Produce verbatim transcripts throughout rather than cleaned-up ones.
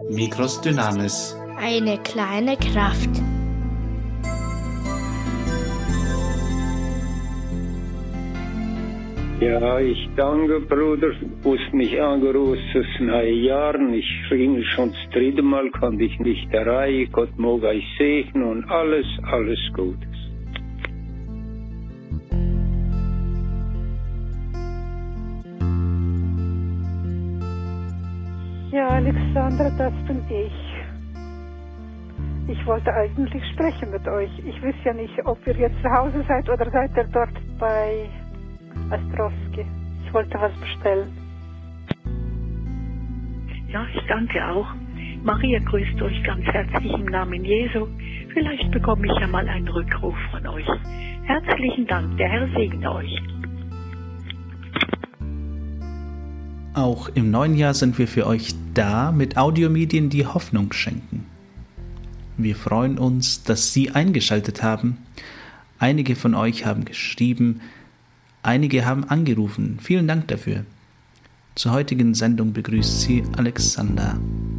Mikros Dynamis. Eine kleine Kraft. Ja, ich danke, Bruder. Du hast mich angerufen das neue Jahr. Ich ringe schon das dritte Mal, konnte ich nicht erreichen. Gott mag euch segnen und alles, alles Gutes. Ja, Alexandra, das bin ich. Ich wollte eigentlich sprechen mit euch. Ich weiß ja nicht, ob ihr jetzt zu Hause seid oder seid ihr dort bei Astrowski. Ich wollte was bestellen. Ja, ich danke auch. Maria grüßt euch ganz herzlich im Namen Jesu. Vielleicht bekomme ich ja mal einen Rückruf von euch. Herzlichen Dank, der Herr segne euch. Auch im neuen Jahr sind wir für euch da mit Audiomedien, die Hoffnung schenken. Wir freuen uns, dass Sie eingeschaltet haben. Einige von euch haben geschrieben, einige haben angerufen. Vielen Dank dafür. Zur heutigen Sendung begrüßt Sie Alexander.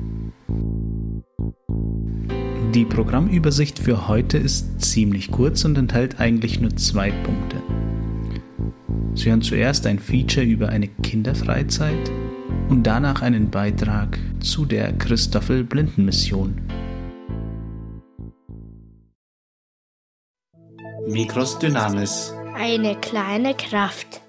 Die Programmübersicht für heute ist ziemlich kurz und enthält eigentlich nur zwei Punkte. Sie hören zuerst ein Feature über eine Kinderfreizeit und danach einen Beitrag zu der Christoffel-Blindenmission. Mikros Dynamis. Eine kleine Kraft.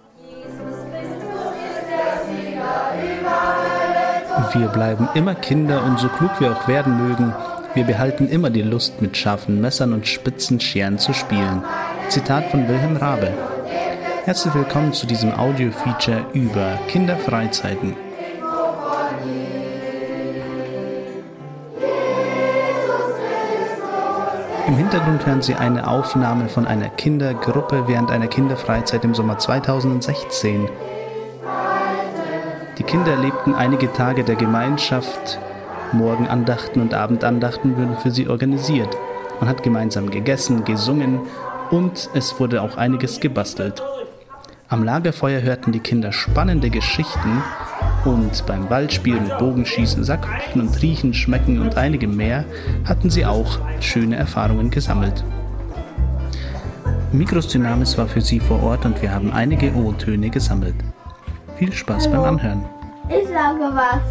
Wir bleiben immer Kinder und so klug wir auch werden mögen, wir behalten immer die Lust, mit scharfen Messern und spitzen Scheren zu spielen. Zitat von Wilhelm Raabe. Herzlich willkommen zu diesem Audio-Feature über Kinderfreizeiten. Im Hintergrund hören Sie eine Aufnahme von einer Kindergruppe während einer Kinderfreizeit im Sommer zweitausendsechzehn. Die Kinder erlebten einige Tage der Gemeinschaft, Morgenandachten und Abendandachten wurden für sie organisiert. Man hat gemeinsam gegessen, gesungen und es wurde auch einiges gebastelt. Am Lagerfeuer hörten die Kinder spannende Geschichten und beim Waldspiel mit Bogenschießen, Sackhüpfen und Riechen, Schmecken und einigem mehr hatten sie auch schöne Erfahrungen gesammelt. Mikros Dynamis war für Sie vor Ort und wir haben einige O-Töne gesammelt. Viel Spaß Hallo. Beim Anhören. Ich sage was.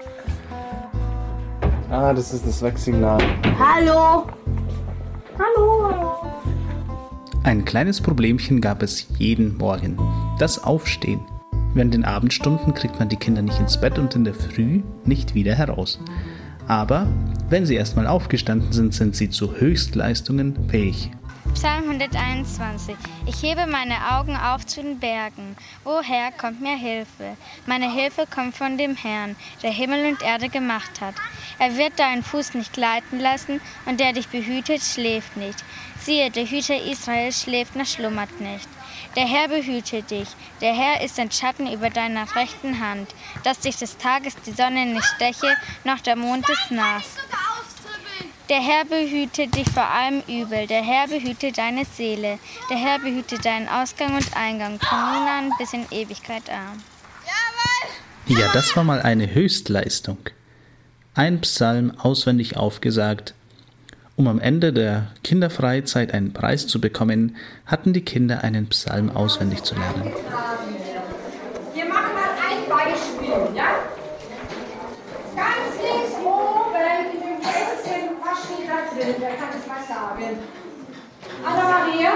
Ah, das ist das Wegsignal. Hallo. Hallo. Ein kleines Problemchen gab es jeden Morgen. Das Aufstehen. Während den Abendstunden kriegt man die Kinder nicht ins Bett und in der Früh nicht wieder heraus. Aber wenn sie erstmal aufgestanden sind, sind sie zu Höchstleistungen fähig. Psalm hunderteinundzwanzig. Ich hebe meine Augen auf zu den Bergen. Woher kommt mir Hilfe? Meine Hilfe kommt von dem Herrn, der Himmel und Erde gemacht hat. Er wird deinen Fuß nicht gleiten lassen und der dich behütet, schläft nicht. Siehe, der Hüter Israels schläft noch schlummert nicht. Der Herr behütet dich. Der Herr ist ein Schatten über deiner rechten Hand, dass dich des Tages die Sonne nicht steche, noch der Mond ist nass. Der Herr behüte dich vor allem Übel, der Herr behüte deine Seele, der Herr behüte deinen Ausgang und Eingang, von nun an bis in Ewigkeit an. Ja, das war mal eine Höchstleistung. Ein Psalm auswendig aufgesagt. Um am Ende der Kinderfreizeit einen Preis zu bekommen, hatten die Kinder einen Psalm auswendig zu lernen. Wir machen mal ein Beispiel, ja? Ganz links oben in dem Kästchen, was steht da drin? Wer kann es mal sagen? Anna-Maria?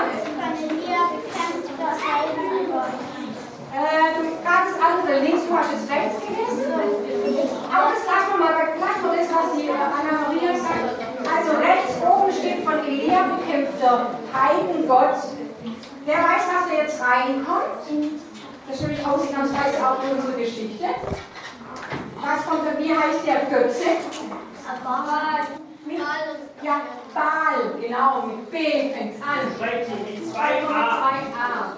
Äh, du kannst das andere links, du hast jetzt rechts gelesen. Aber das lassen wir mal weg, lassen wir das, was die Anna-Maria sagt. Also rechts oben steht von Elia bekämpfter Heidengott. Wer weiß, was da jetzt reinkommt? Das ist nämlich ausnahmsweise auch für unsere Geschichte. Was kommt da, wie heißt der Götze? Baal. Ja, Baal, genau, mit B fängt es an. Mit zwei A.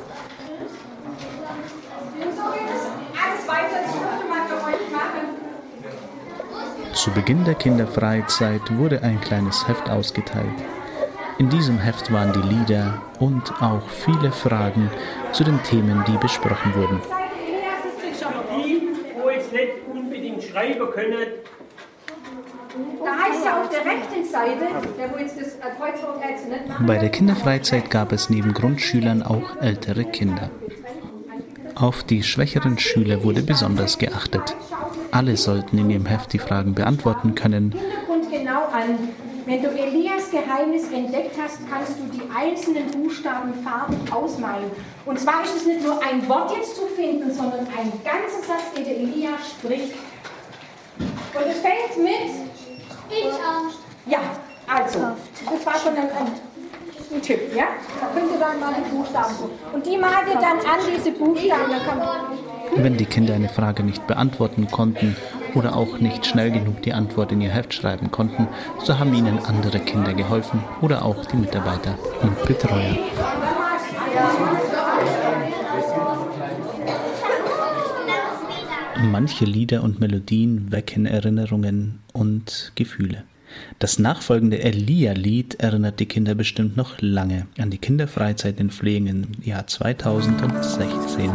Und so geht es alles weiter. Das möchte man für euch machen. Zu Beginn der Kinderfreizeit wurde ein kleines Heft ausgeteilt. In diesem Heft waren die Lieder und auch viele Fragen zu den Themen, die besprochen wurden. Die, wo jetzt nicht unbedingt schreiben können, Da heißt es ja auf der rechten Seite, der wo jetzt das Kreuzworträtsel nicht macht. Bei der Kinderfreizeit gab es neben Grundschülern auch ältere Kinder. Auf die schwächeren Schüler wurde besonders geachtet. Alle sollten in ihrem Heft die Fragen beantworten können. Hintergrund genau an. Wenn du Elias Geheimnis entdeckt hast, kannst du die einzelnen Buchstaben farbig ausmalen. Und zwar ist es nicht nur ein Wort jetzt zu finden, sondern ein ganzer Satz, den der Elias spricht. Und es fängt mit... Ich auch. Ja, also, das war schon ein, ein, ein Tipp, ja? Da könnt ihr dann mal die Buchstaben suchen. Und die malt ihr dann an diese Buchstaben. Dann kann Wenn die Kinder eine Frage nicht beantworten konnten oder auch nicht schnell genug die Antwort in ihr Heft schreiben konnten, so haben ihnen andere Kinder geholfen oder auch die Mitarbeiter und Betreuer. Manche Lieder und Melodien wecken Erinnerungen und Gefühle. Das nachfolgende Elia-Lied erinnert die Kinder bestimmt noch lange an die Kinderfreizeit in Flehingen im Jahr zweitausendsechzehn.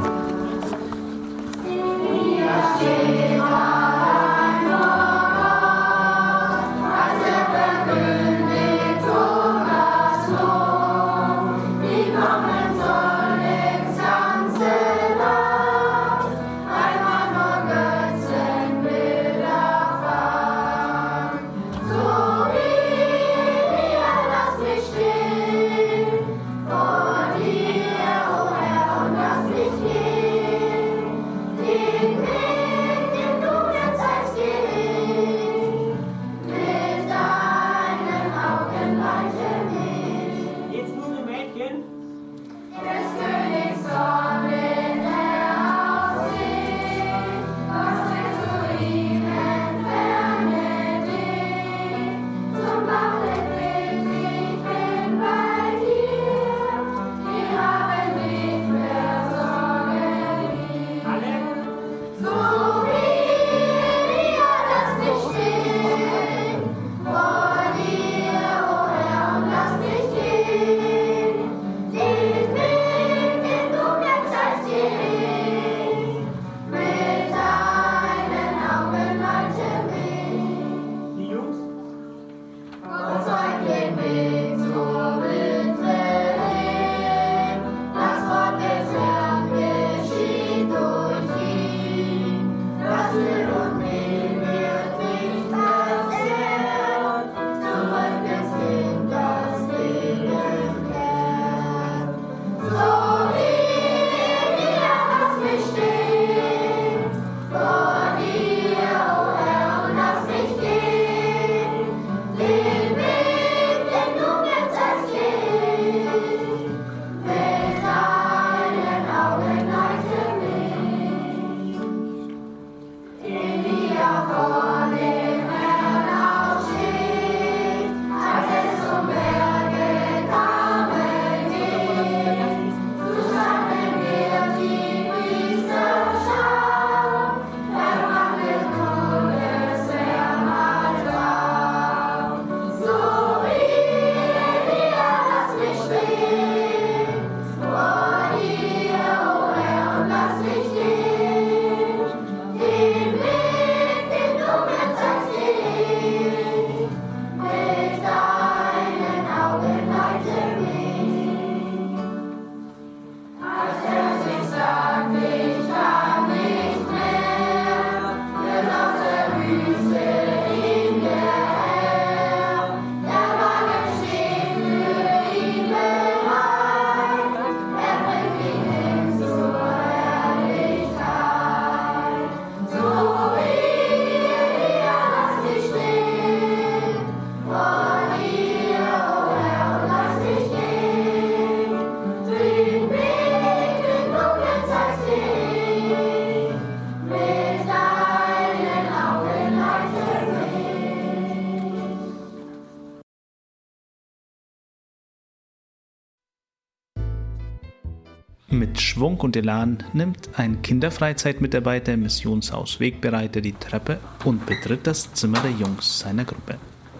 Mit Schwung und Elan nimmt ein Kinderfreizeitmitarbeiter im Missionshaus Wegbereiter die Treppe und betritt das Zimmer der Jungs seiner Gruppe.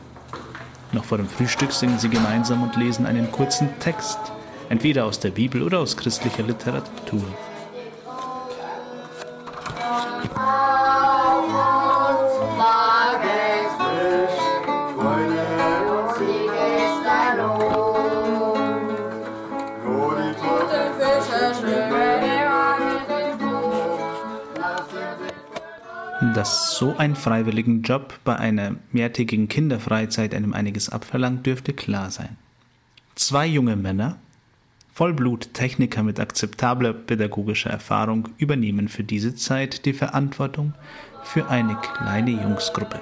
Noch vor dem Frühstück singen sie gemeinsam und lesen einen kurzen Text, entweder aus der Bibel oder aus christlicher Literatur. Auf uns wagest du Dass so ein freiwilligen Job bei einer mehrtägigen Kinderfreizeit einem einiges abverlangt, dürfte klar sein. Zwei junge Männer, Vollblut-Techniker mit akzeptabler pädagogischer Erfahrung, übernehmen für diese Zeit die Verantwortung für eine kleine Jungsgruppe.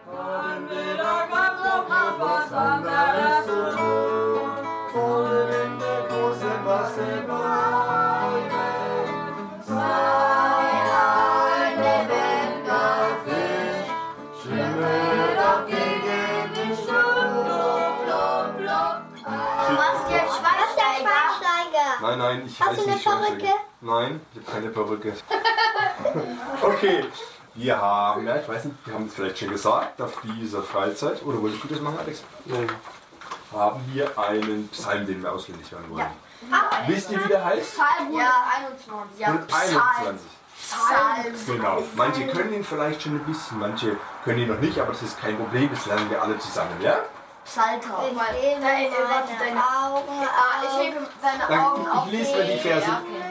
Nein, nein, ich Hast heiße du eine nicht Schweinsteiger. Perücke? Nein, ich habe keine Perücke. Okay, wir haben, ja, ich weiß nicht, wir haben es vielleicht schon gesagt, auf dieser Freizeit, oder wolltest du das machen, Alex? Nein. Haben wir einen Psalm, den wir auswendig hören wollen. Ja. Wisst ihr, wie der heißt? Psalm hunderteinundzwanzig. Ja, hunderteinundzwanzig. Psalm. Genau. Manche können ihn vielleicht schon ein bisschen, manche können ihn noch nicht, aber das ist kein Problem, das lernen wir alle zusammen, ja? Psalter. Ich hebe meine Augen auf. Ich hebe deine Augen auf. Ich lese mal die Verse.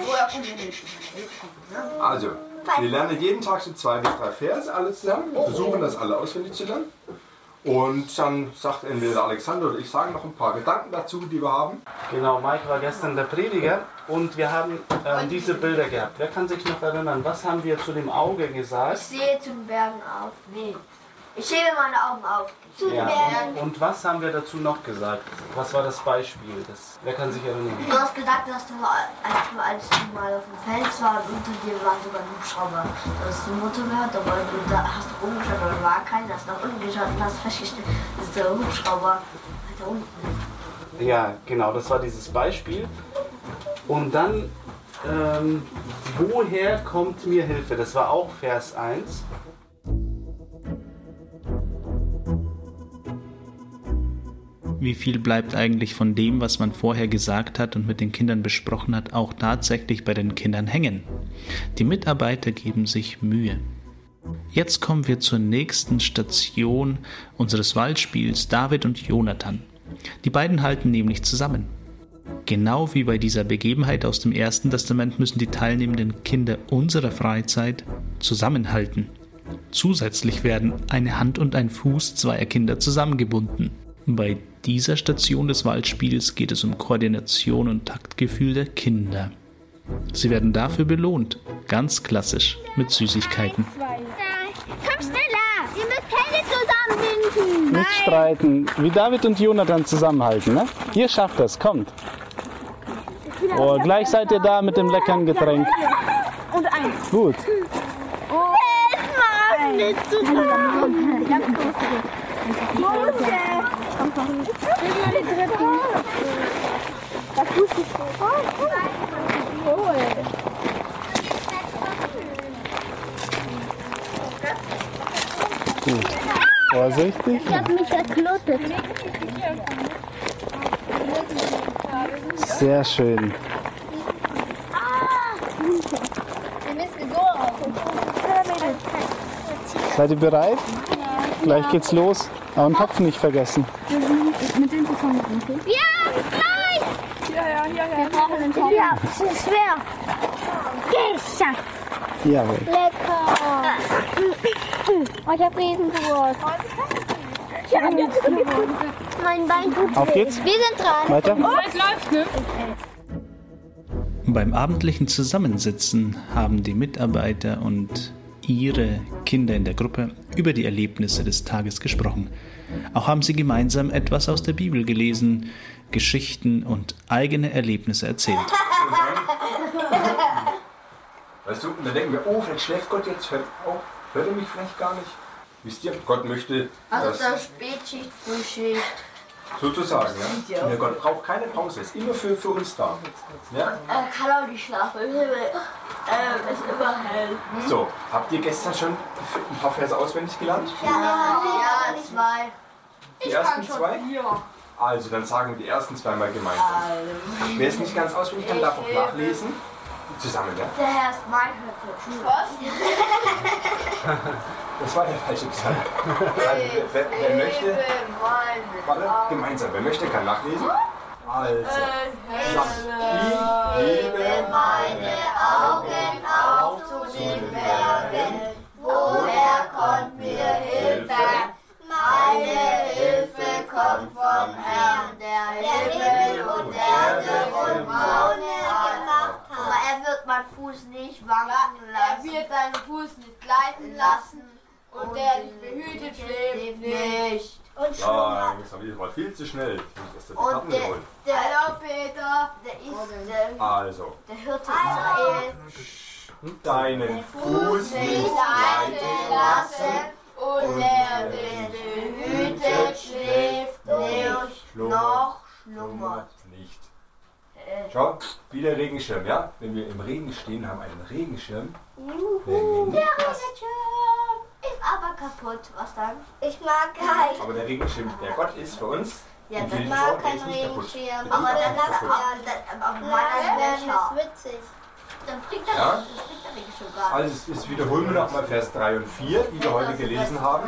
Also, wir lernen jeden Tag so zwei bis drei Verse alle zusammen. Wir versuchen das alle auswendig zu lernen. Und dann sagt entweder Alexander oder ich sagen noch ein paar Gedanken dazu, die wir haben. Genau, Mike war gestern der Prediger und wir haben äh, diese Bilder gehabt. Wer kann sich noch erinnern, was haben wir zu dem Auge gesagt? Ich sehe zu den Bergen auf. Nee. Ich hebe meine Augen auf. Zu den Ja, Bergen. und, und was haben wir dazu noch gesagt? Was war das Beispiel? Das, wer kann sich erinnern? Du hast gesagt, dass du als, als du mal auf dem Fels warst und unter dir war sogar ein Hubschrauber. Du hast die Mutter gehört, aber du da hast du umgeschaut, aber da war keiner. Du hast nach unten geschaut und hast festgestellt, dass der Hubschrauber weiter unten. Ja, genau, das war dieses Beispiel. Und dann, ähm, woher kommt mir Hilfe? Das war auch Vers eins. Wie viel bleibt eigentlich von dem, was man vorher gesagt hat und mit den Kindern besprochen hat, auch tatsächlich bei den Kindern hängen? Die Mitarbeiter geben sich Mühe. Jetzt kommen wir zur nächsten Station unseres Waldspiels, David und Jonathan. Die beiden halten nämlich zusammen. Genau wie bei dieser Begebenheit aus dem Ersten Testament müssen die teilnehmenden Kinder unserer Freizeit zusammenhalten. Zusätzlich werden eine Hand und ein Fuß zweier Kinder zusammengebunden. Bei dieser Station des Waldspiels geht es um Koordination und Taktgefühl der Kinder. Sie werden dafür belohnt, ganz klassisch, mit Süßigkeiten. Komm schneller! Ihr müsst Hände zusammenbinden! Nicht streiten, wie David und Jonathan zusammenhalten, ne? Ihr schafft das, kommt. Oh, gleich seid ihr da mit dem leckeren Getränk. Und eins. Gut. Oh, es macht nicht zusammen! Komm, komm. Gib mal die dritte. Das Fuß ist so. Gut. Vorsichtig. Ich hab mich verknotet. Sehr schön. Seid ihr bereit? Gleich geht's los. Aber den Kopf nicht vergessen. Mit den zusammen. Ja, gleich! Ja, ja, ja, ja. Wir brauchen einen Topf. Ja, es ist schwer. Geschafft! Jawohl. Lecker! Oh, ich hab Riesendurst. Mein Bein tut Auf weh. geht's. Wir sind dran. Weiter. Oh, es läuft, ne? Beim abendlichen Zusammensitzen haben die Mitarbeiter und ihre Kinder in der Gruppe über die Erlebnisse des Tages gesprochen. Auch haben sie gemeinsam etwas aus der Bibel gelesen, Geschichten und eigene Erlebnisse erzählt. Weißt du, und dann denken wir, oh, vielleicht schläft Gott jetzt, hört, oh, hört er mich vielleicht gar nicht? Wisst ihr, Gott möchte, Also dass, das Spätschicht, Frühschicht. sozusagen, ja? Und Gott braucht keine Pause, ist immer für, für uns da. Ja? Er kann auch nicht schlafen. Äh, ist immer hell. So, habt ihr gestern schon ein paar Verse auswendig gelernt? Ja, ja, zwei. Die ersten zwei? Also, dann sagen wir die ersten zwei mal gemeinsam. Wer es nicht ganz auswendig kann, darf auch nachlesen. Zusammen, ja? Der Herr ist mein Hirte. Was? Das war der falsche Psalm. Also, wer, wer möchte, warte, gemeinsam, wer möchte, kann nachlesen. Also, ich hebe meine Augen auf zu den Bergen, woher kommt vom Herrn, der Himmel und Erde und Braune gemacht hat. Aber er wird meinen Fuß nicht wanken lassen. Er wird deinen Fuß nicht gleiten lassen. Und der dich behütet, schläft nicht. Und ja, das war viel zu schnell. Das ist und der, der, Hallo Peter. Der ist der, also. der Hirte Israel. Deinen Fuß nicht gleiten lassen. Und der dich behütet, schläft nicht. Noch schlummert nicht. Schau, wie der Regenschirm, ja? Wenn wir im Regen stehen, haben einen Regenschirm. Juhu, der Regenschirm ist aber kaputt. Was dann? Ich mag keinen. Aber der Regenschirm, der Gott ist für uns. Ja, ich mag keinen Regenschirm. Aber dann das auf meiner Welt ist witzig. Dann bringt er ja? der Regenschirm gar nicht. Also es wiederholen wir nochmal Vers drei und vier, die wir heute gelesen haben.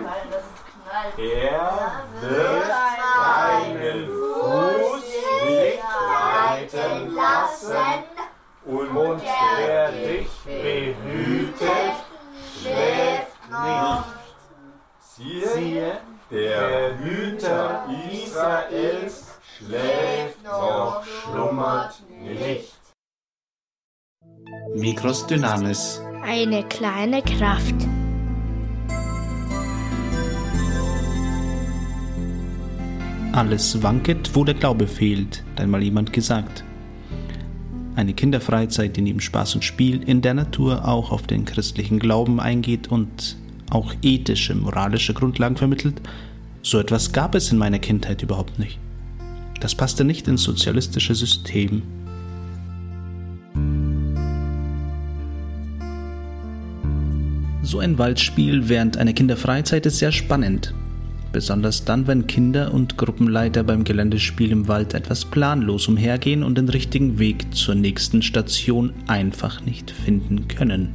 Er wird deinen Fuß nicht gleiten lassen und der dich behütet, schläft nicht. Siehe, der Hüter Israels schläft noch, schlummert nicht. Mikros Dynamis. Eine kleine Kraft. Alles wanket, wo der Glaube fehlt, hat einmal jemand gesagt. Eine Kinderfreizeit, die neben Spaß und Spiel in der Natur auch auf den christlichen Glauben eingeht und auch ethische, moralische Grundlagen vermittelt, so etwas gab es in meiner Kindheit überhaupt nicht. Das passte nicht ins sozialistische System. So ein Waldspiel während einer Kinderfreizeit ist sehr spannend. Besonders dann, wenn Kinder und Gruppenleiter beim Geländespiel im Wald etwas planlos umhergehen und den richtigen Weg zur nächsten Station einfach nicht finden können.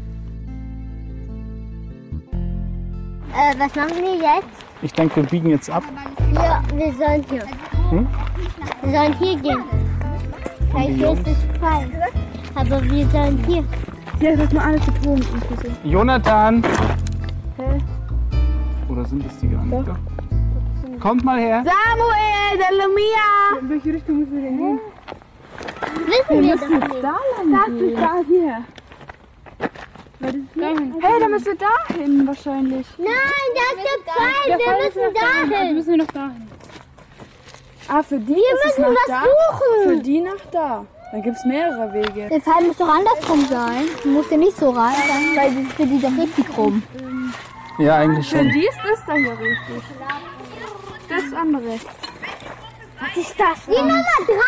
Äh, was machen wir jetzt? Ich denke, wir biegen jetzt ab. Ja, wir sollen hier. Hm? Wir sollen hier gehen. Vielleicht ist es frei. Aber wir sollen hier. Hier ist mal alles betrogen. Jonathan! Hä? Oder sind es die gar nicht? Doch. Kommt mal her! Samuel, der Lumia! In welche Richtung müssen wir denn gehen? Wissen wir, wir müssen jetzt da lang gehen. Da, hierher. Hey, da müssen wir dahin wahrscheinlich. Nein, da ist der Pfeil. Wir müssen dahin. Also müssen wir noch dahin. Ah, für die wir ist es müssen nach was da. suchen. Für die nach da. Da gibt es mehrere Wege. Der Pfeil muss doch andersrum sein. Du musst ja nicht so rein, weil das ist für die doch richtig rum. Ja, eigentlich schon. Für die ist das da hier richtig. Das andere. Was ist das? Die Nummer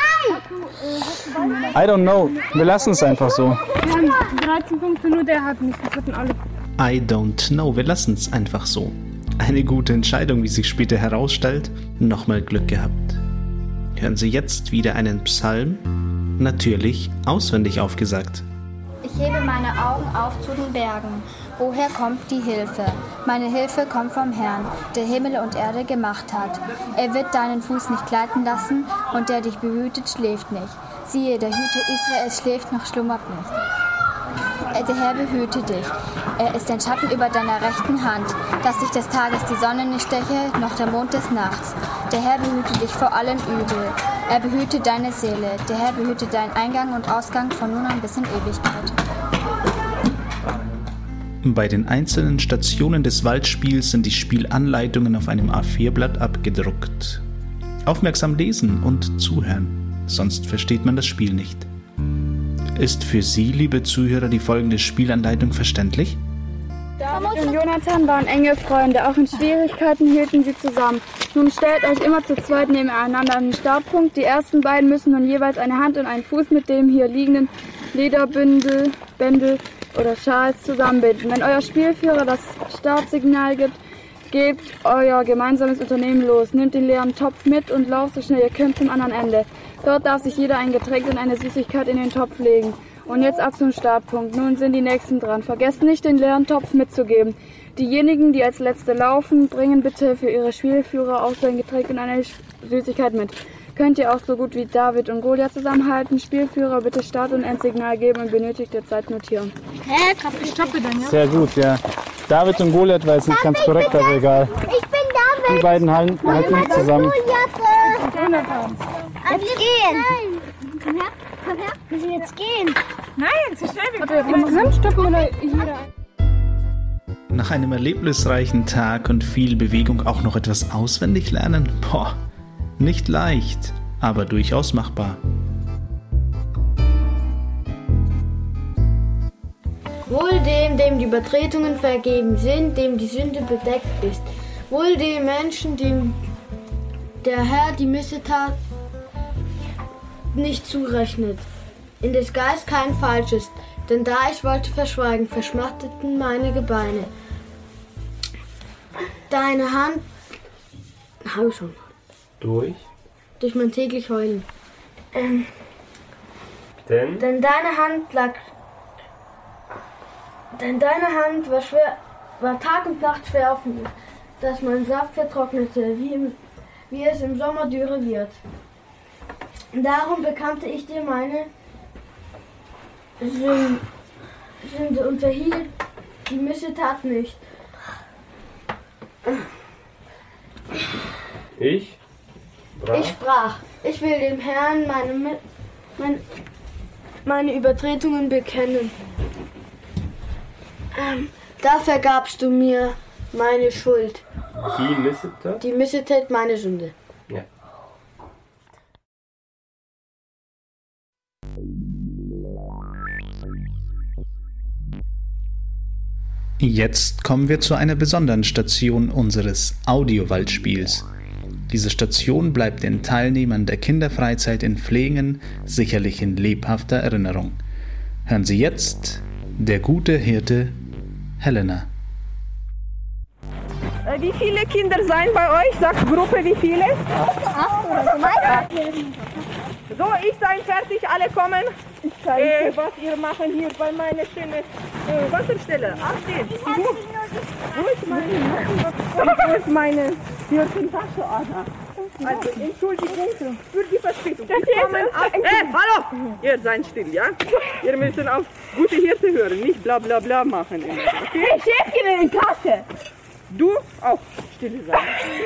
drei! I don't know. Wir lassen es einfach so. Wir haben dreizehn Punkte, nur der hat nicht. Das hatten alle. I don't know. Wir lassen es einfach so. Eine gute Entscheidung, wie sich später herausstellt. Nochmal Glück gehabt. Hören Sie jetzt wieder einen Psalm. Natürlich auswendig aufgesagt. Ich hebe meine Augen auf zu den Bergen. Woher kommt die Hilfe? Meine Hilfe kommt vom Herrn, der Himmel und Erde gemacht hat. Er wird deinen Fuß nicht gleiten lassen und der dich behütet, schläft nicht. Siehe, der Hüter Israels schläft noch, schlummert nicht. Der Herr behüte dich. Er ist ein Schatten über deiner rechten Hand, dass dich des Tages die Sonne nicht steche, noch der Mond des Nachts. Der Herr behüte dich vor allen Übel. Er behüte deine Seele. Der Herr behüte deinen Eingang und Ausgang von nun an bis in Ewigkeit. Bei den einzelnen Stationen des Waldspiels sind die Spielanleitungen auf einem A vier Blatt abgedruckt. Aufmerksam lesen und zuhören, sonst versteht man das Spiel nicht. Ist für Sie, liebe Zuhörer, die folgende Spielanleitung verständlich? David und Jonathan waren enge Freunde, auch in Schwierigkeiten hielten sie zusammen. Nun stellt euch immer zu zweit nebeneinander an den Startpunkt. Die ersten beiden müssen nun jeweils eine Hand und einen Fuß mit dem hier liegenden Lederbündel, Bändel oder Schals zusammenbinden. Wenn euer Spielführer das Startsignal gibt, gebt euer gemeinsames Unternehmen los. Nehmt den leeren Topf mit und lauft so schnell ihr könnt zum anderen Ende. Dort darf sich jeder ein Getränk und eine Süßigkeit in den Topf legen. Und jetzt ab zum Startpunkt. Nun sind die Nächsten dran. Vergesst nicht, den leeren Topf mitzugeben. Diejenigen, die als Letzte laufen, bringen bitte für ihre Spielführer auch so ein Getränk und eine Süßigkeit mit. Könnt ihr auch so gut wie David und Goliath zusammenhalten. Spielführer bitte Start- und Endsignal geben und benötigte Zeit notieren. Hä? Ich stoppe dann, ja? Sehr gut, ja. David und Goliath war jetzt nicht ganz korrekt, aber egal. Ich bin David. Die beiden halten, halten nicht zusammen. Goliath Jonathan. Jetzt gehen. Nein. Komm her, komm her. Wir müssen jetzt gehen. Nein, zu schnell. Warte, wir stoppen oder hier. Nach einem erlebnisreichen Tag und viel Bewegung auch noch etwas auswendig lernen? Boah, nicht leicht, aber durchaus machbar. Wohl dem, dem die Übertretungen vergeben sind, dem die Sünde bedeckt ist. Wohl dem Menschen, dem der Herr die Missetat nicht zurechnet. In des Geistes kein Falsches, denn da ich wollte verschweigen, verschmachteten meine Gebeine. Deine Hand... Habe ich schon. Durch? Durch mein täglich Heulen. Ähm, denn? Denn deine Hand lag... Denn deine Hand war schwer, war Tag und Nacht schwer auf mir, dass mein Saft vertrocknete, wie, im, wie es im Sommer Dürre wird. Darum bekannte ich dir meine Sünde und verhielt die Missetat nicht. Ich? Brach. Ich sprach, ich will dem Herrn meine, meine, meine Übertretungen bekennen. Ähm, da vergabst du mir meine Schuld. Die Missetat? Die Missetat, meine Sünde. Ja. Jetzt kommen wir zu einer besonderen Station unseres Audiowaldspiels. Diese Station bleibt den Teilnehmern der Kinderfreizeit in Pflegen sicherlich in lebhafter Erinnerung. Hören Sie jetzt Der gute Hirte Helena. Äh, wie viele Kinder seien bei euch? Sagt Gruppe, wie viele? Acht oder so. So, ich sein fertig, alle kommen. Äh, was ihr machen hier bei meiner schönen äh, Wasserstelle. Ach, steht. Wo ist meine, wo ist meine Hirtentasche? Also, Entschuldigung für die Verspätung. Wir kommen ab. Äh, hallo! Ihr seid still, ja? Ihr müsst auf gute Hirte hören, nicht bla bla bla machen. Immer, okay? Hey, Schäfchen in die Tasche. Du auch still sein.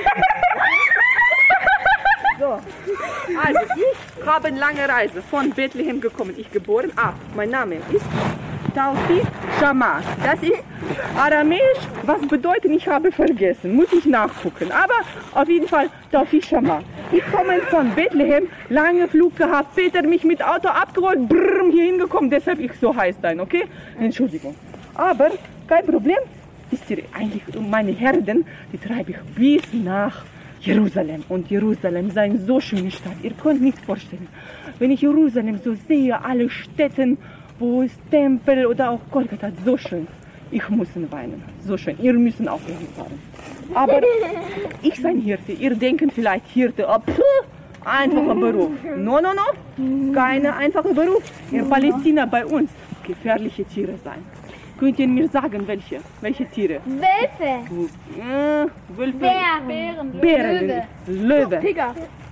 So, also ich habe eine lange Reise von Bethlehem gekommen. Ich geboren. Ah, mein Name ist Taufi Shama. Das ist aramäisch, was bedeutet, ich habe vergessen. Muss ich nachgucken. Aber auf jeden Fall Taufi Shama. Ich komme von Bethlehem, lange Flug gehabt, Peter mich mit Auto abgeholt, brrr, hier hingekommen, deshalb ich so heiß sein, okay? Entschuldigung. Aber kein Problem. Wisst ihr, eigentlich meine Herden, die treibe ich bis nach Jerusalem. Und Jerusalem ist eine so schöne Stadt. Ihr könnt nicht vorstellen, wenn ich Jerusalem so sehe, alle Städte, wo ist Tempel oder auch Golgatha, so schön. Ich muss weinen, so schön. Ihr müsst auch hinfahren. Aber ich sein Hirte, ihr denkt vielleicht Hirte, oh, pff, einfacher Beruf. No, no, no, keine einfache Beruf. In Palästina bei uns gefährliche Tiere sein. Könnt ihr mir sagen, welche? Welche Tiere? Wölfe. Äh, Wölfe. Bären. Bären. Löwe. Löwe. Tiger.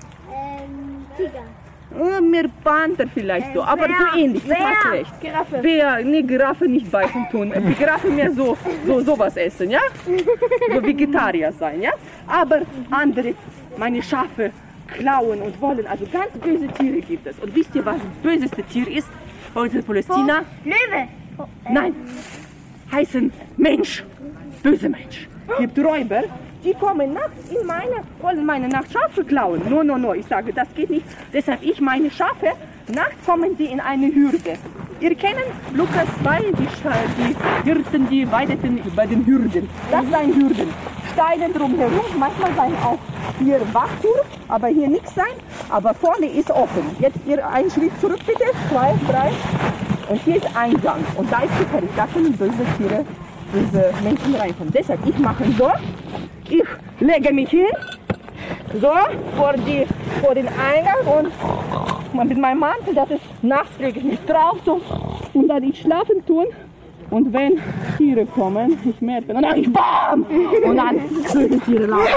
Ähm, Tiger. Äh, mehr Panther vielleicht so, aber Bär. so ähnlich, das hast recht. Giraffe. Bär, nee, Giraffe nicht beißen tun. Die Giraffe mehr so, so sowas essen, ja? So Vegetarier sein, ja? Aber andere, meine Schafe, klauen und wollen, also ganz böse Tiere gibt es. Und wisst ihr, was das böseste Tier ist? Heute in Palästina? Löwe. Nein, heißen Mensch, böse Mensch. Gibt Räuber, die kommen nachts in meine, wollen meine Nacht Schafe klauen. No, no, no, ich sage, das geht nicht. Deshalb ich meine Schafe, nachts kommen sie in eine Hürde. Ihr kennt Lukas zwei, die, die Hirten, die weideten bei den Hürden. Das sind Hürden. Steine drumherum, manchmal sein auch hier Wachturm, aber hier nichts sein. Aber vorne ist offen. Jetzt ihr einen Schritt zurück bitte, zwei, drei. Und hier ist Eingang und da ist gefährlich, da können böse Tiere, böse Menschen reinkommen. Deshalb, ich mache so, ich lege mich hin, so, vor, die, vor den Eingang und mit meinem Mantel, das ist nachts, lege ich mich drauf, so, und dann ich schlafen tun. Und wenn Tiere kommen, ich merke, dann ich BAM! Und dann böse Tiere laufen.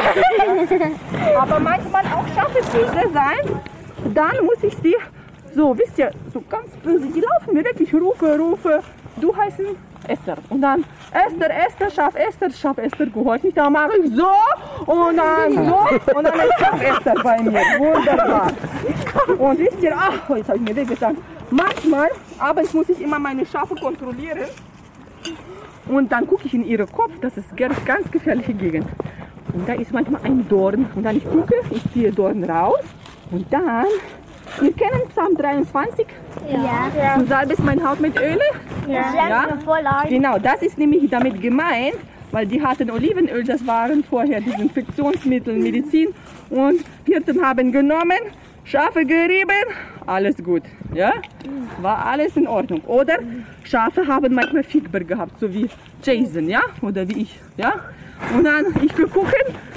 Aber manchmal auch Schafe böse sein, dann muss ich sie so, wisst ihr, so ganz böse, die laufen mir wirklich, rufe, rufe, du heißen Esther. Und dann Esther, Esther, Schaf Esther, Schaf Esther gehört nicht. Da mache ich so und dann so und dann ist Schaf Esther bei mir. Wunderbar. Und wisst ihr, ach, jetzt habe ich mir wehgetan. Manchmal, abends muss ich immer meine Schafe kontrollieren. Und dann gucke ich in ihren Kopf, das ist eine ganz gefährliche Gegend. Und da ist manchmal ein Dorn. Und dann ich gucke, ich ziehe Dorn raus. Und dann, wir kennen Psalm dreiundzwanzig. Ja. Du salbest mein Haut mit Öle. Ja. Das lernt man voll ein. Genau, das ist nämlich damit gemeint, weil die hatten Olivenöl, das waren vorher Desinfektionsmittel, Medizin. Und Hirten haben genommen, Schafe gerieben, alles gut. Ja? War alles in Ordnung. Oder Schafe haben manchmal Fieber gehabt, so wie Jason, ja? Oder wie ich. Ja? Und dann, ich geguckt,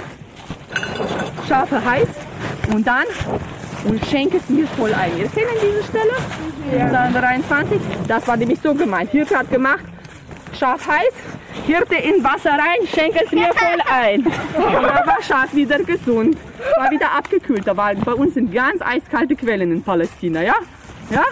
Schafe heiß und dann und schenke es mir voll ein. Ihr kennt diese Stelle? Ja. Psalm dreiundzwanzig, das war nämlich so gemeint. Hirte hat gemacht, Schaf heiß, Hirte in Wasser rein, schenke es mir voll ein. Und dann war Schaf wieder gesund, war wieder abgekühlt. Da waren bei uns sind ganz eiskalte Quellen in Palästina, ja? Ja?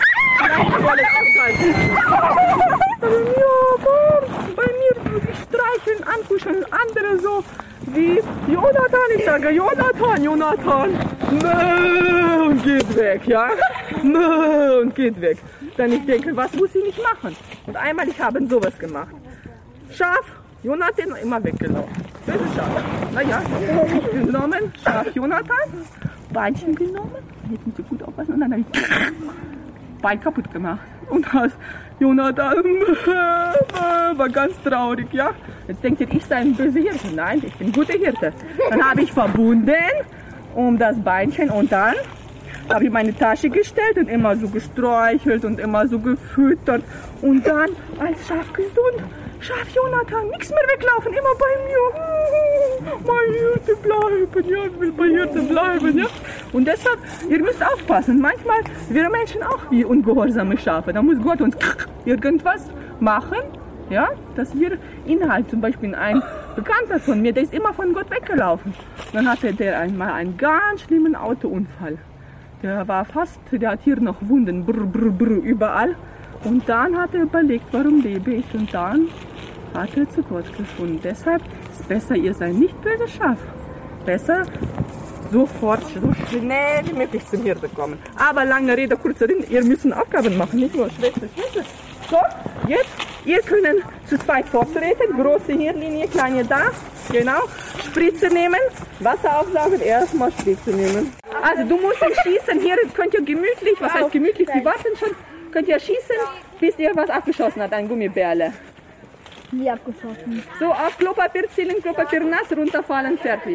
Bei mir muss ich streicheln, ankuscheln, andere so wie Jonathan. Ich sage Jonathan, Jonathan, nö, und geht weg, ja? Nö, und geht weg. Dann ich denke, was muss ich nicht machen? Und einmal, ich habe sowas gemacht. Schaf, Jonathan, immer weggelaufen. Böse Schaf. Naja, ich genommen, Schaf, Jonathan, Beinchen genommen. Jetzt muss ich gut aufpassen. Und dann habe ich Bein kaputt gemacht. Und das Jonathan war ganz traurig, ja. Jetzt denkt ihr, ich sei ein böser Hirte. Nein, ich bin ein guter Hirte. Dann habe ich verbunden um das Beinchen und dann habe ich meine Tasche gestellt und immer so gestreichelt und immer so gefüttert. Und dann als Schaf gesund, Schaf Jonathan, nichts mehr weglaufen, immer bei mir. Bei Hirte bleiben, ja, ich will bei Hirte bleiben, ja. Und deshalb, ihr müsst aufpassen, manchmal, wir Menschen auch wie ungehorsame Schafe. Da muss Gott uns irgendwas machen, ja, dass wir Inhalt, zum Beispiel ein Bekannter von mir, der ist immer von Gott weggelaufen. Dann hatte der einmal einen ganz schlimmen Autounfall. Der war fast, der hat hier noch Wunden, brr, brr, brr, überall. Und dann hat er überlegt, warum lebe ich? Und dann hat er zu Gott gefunden. Deshalb ist besser, ihr seid nicht böse Schaf. Besser sofort, so schnell wie möglich zum Hirte kommen. Aber lange Rede, kurzer Rede, ihr müsst Aufgaben machen, nicht nur Schwester, Schwester. So, jetzt, ihr könnt zu zweit forttreten, große Hirnlinie, kleine da, genau. Spritze nehmen, Wasser aufsaugen, erstmal Spritze nehmen. Also du musst nicht schießen, hier könnt ihr gemütlich, was heißt gemütlich, die warten schon, könnt ihr schießen, bis ihr was abgeschossen habt, ein Gummibärle. Wie abgeschossen? So, auf Klopapier zielen, Klopapier nass, runterfallen, fertig.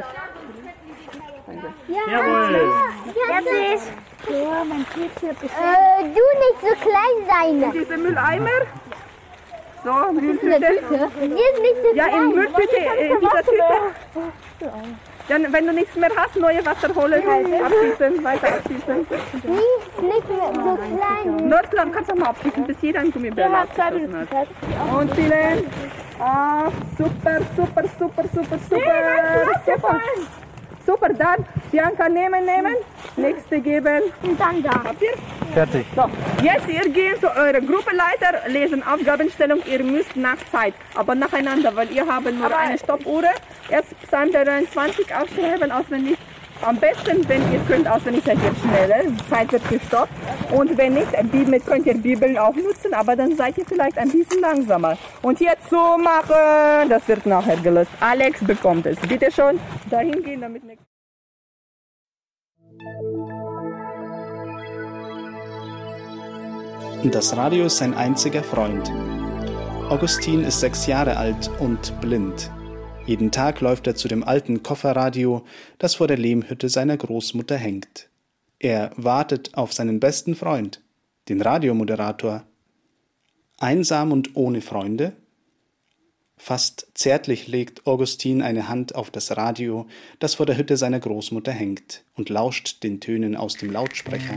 Ja, Jawohl. fertig. Ja, mein Ketchup ist äh, du nicht so klein sein. Und diese Mülleimer. So, Mülltüte. Die ist nicht so ja, klein. in Mülltüte, in dieser Tüte. Dann, wenn du nichts mehr hast, neue Wasser holen, abschießen, weiter abschießen. Nie, nicht mehr so klein. Nordland kannst du mal abschießen, bis jeder ein Gummibärle abgeschossen hat. Und zielen. Ah, super, super, super, super, super, super. Super, dann Bianca nehmen, nehmen, nächste geben. Und dann da. Habt ihr? Fertig. So, jetzt ihr geht zu eurer Gruppenleiter, lesen Aufgabenstellung, ihr müsst nach Zeit, aber nacheinander, weil ihr habt nur aber eine Stoppuhr. Erst Psalm dreiundzwanzig aufschreiben, auswendig. Am besten, wenn ihr könnt, auswendig seid ihr schneller, die Zeit wird gestoppt. Und wenn nicht, Bibel, könnt ihr Bibeln auch nutzen, aber dann seid ihr vielleicht ein bisschen langsamer. Und jetzt so machen, das wird nachher gelöst. Alex bekommt es. Bitte schon dahin gehen, damit nicht... Das Radio ist sein einziger Freund. Augustin ist sechs Jahre alt und blind. Jeden Tag läuft er zu dem alten Kofferradio, das vor der Lehmhütte seiner Großmutter hängt. Er wartet auf seinen besten Freund, den Radiomoderator. Einsam und ohne Freunde? Fast zärtlich legt Augustin eine Hand auf das Radio, das vor der Hütte seiner Großmutter hängt, und lauscht den Tönen aus dem Lautsprecher.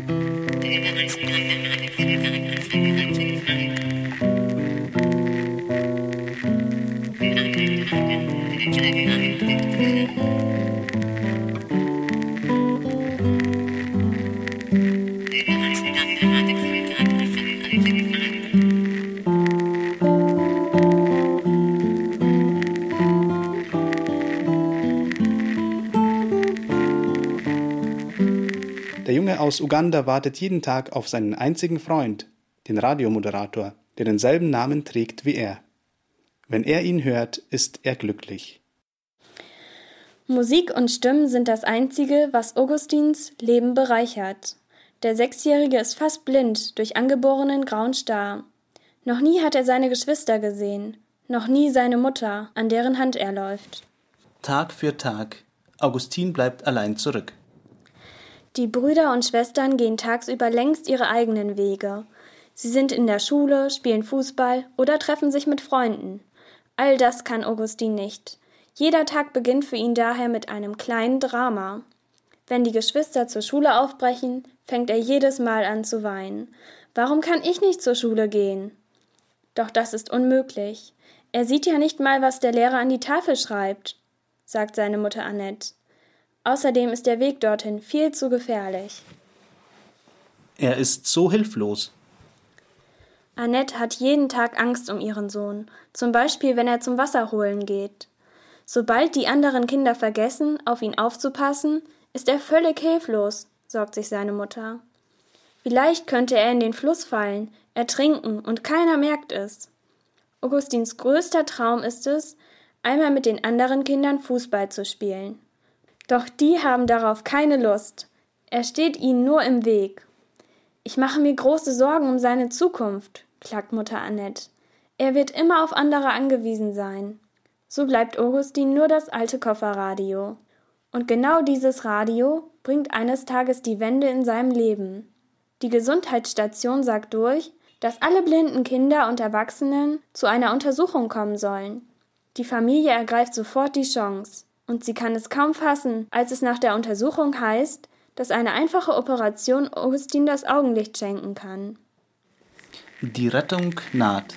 Der Junge aus Uganda wartet jeden Tag auf seinen einzigen Freund, den Radiomoderator, der denselben Namen trägt wie er. Wenn er ihn hört, ist er glücklich. Musik und Stimmen sind das Einzige, was Augustins Leben bereichert. Der Sechsjährige ist fast blind durch angeborenen grauen Star. Noch nie hat er seine Geschwister gesehen, noch nie seine Mutter, an deren Hand er läuft. Tag für Tag. Augustin bleibt allein zurück. Die Brüder und Schwestern gehen tagsüber längst ihre eigenen Wege. Sie sind in der Schule, spielen Fußball oder treffen sich mit Freunden. All das kann Augustin nicht. Jeder Tag beginnt für ihn daher mit einem kleinen Drama. Wenn die Geschwister zur Schule aufbrechen, fängt er jedes Mal an zu weinen. Warum kann ich nicht zur Schule gehen? Doch das ist unmöglich. Er sieht ja nicht mal, was der Lehrer an die Tafel schreibt, sagt seine Mutter Annette. Außerdem ist der Weg dorthin viel zu gefährlich. Er ist so hilflos. Annette hat jeden Tag Angst um ihren Sohn, zum Beispiel wenn er zum Wasser holen geht. Sobald die anderen Kinder vergessen, auf ihn aufzupassen, ist er völlig hilflos, sorgt sich seine Mutter. Vielleicht könnte er in den Fluss fallen, ertrinken und keiner merkt es. Augustins größter Traum ist es, einmal mit den anderen Kindern Fußball zu spielen. Doch die haben darauf keine Lust. Er steht ihnen nur im Weg. Ich mache mir große Sorgen um seine Zukunft, klagt Mutter Annette. Er wird immer auf andere angewiesen sein. So bleibt Augustin nur das alte Kofferradio. Und genau dieses Radio bringt eines Tages die Wende in seinem Leben. Die Gesundheitsstation sagt durch, dass alle blinden Kinder und Erwachsenen zu einer Untersuchung kommen sollen. Die Familie ergreift sofort die Chance. Und sie kann es kaum fassen, als es nach der Untersuchung heißt, dass eine einfache Operation Augustin das Augenlicht schenken kann. Die Rettung naht.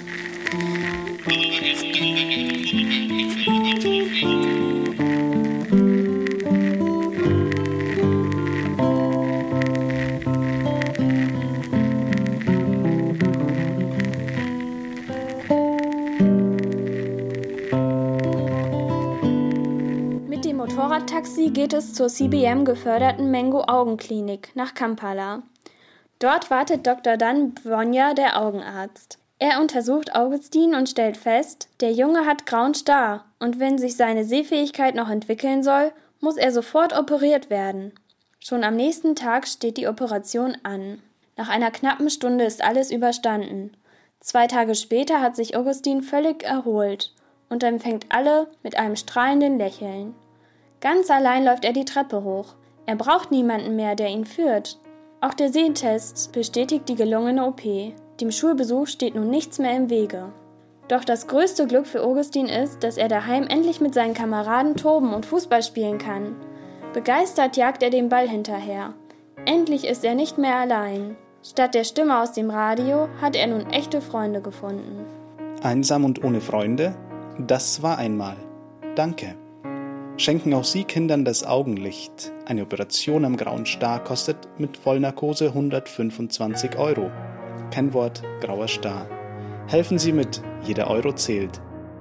Motorradtaxi geht es zur C B M geförderten Mengo Augenklinik nach Kampala. Dort wartet Doktor Dan Bwonya, der Augenarzt. Er untersucht Augustin und stellt fest, der Junge hat grauen Star und wenn sich seine Sehfähigkeit noch entwickeln soll, muss er sofort operiert werden. Schon am nächsten Tag steht die Operation an. Nach einer knappen Stunde ist alles überstanden. Zwei Tage später hat sich Augustin völlig erholt und empfängt alle mit einem strahlenden Lächeln. Ganz allein läuft er die Treppe hoch. Er braucht niemanden mehr, der ihn führt. Auch der Sehtest bestätigt die gelungene O P. Dem Schulbesuch steht nun nichts mehr im Wege. Doch das größte Glück für Augustin ist, dass er daheim endlich mit seinen Kameraden toben und Fußball spielen kann. Begeistert jagt er dem Ball hinterher. Endlich ist er nicht mehr allein. Statt der Stimme aus dem Radio hat er nun echte Freunde gefunden. Einsam und ohne Freunde? Das war einmal. Danke. Schenken auch Sie Kindern das Augenlicht. Eine Operation am grauen Star kostet mit Vollnarkose hundertfünfundzwanzig Euro. Kennwort grauer Star. Helfen Sie mit, jeder Euro zählt.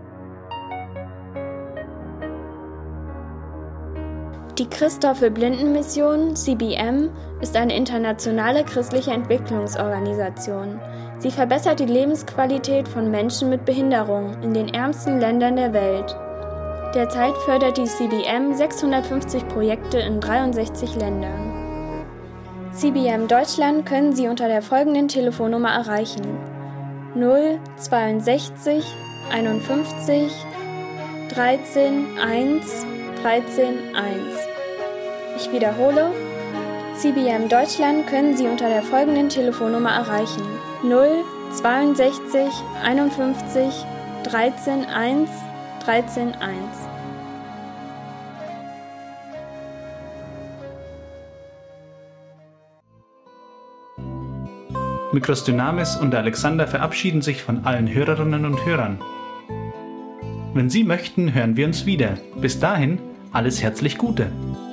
Die Christoph-für-Blinden-Mission, C B M, ist eine internationale christliche Entwicklungsorganisation. Sie verbessert die Lebensqualität von Menschen mit Behinderung in den ärmsten Ländern der Welt. Derzeit fördert die C B M sechshundertfünfzig Projekte in dreiundsechzig Ländern. C B M Deutschland können Sie unter der folgenden Telefonnummer erreichen: null zweiundsechzig einundfünfzig dreizehn eins dreizehn eins. Ich wiederhole: C B M Deutschland können Sie unter der folgenden Telefonnummer erreichen: null zweiundsechzig einundfünfzig dreizehn eins dreizehn eins. Mikros Dynamis und Alexander verabschieden sich von allen Hörerinnen und Hörern. Wenn Sie möchten, hören wir uns wieder. Bis dahin, alles herzlich Gute.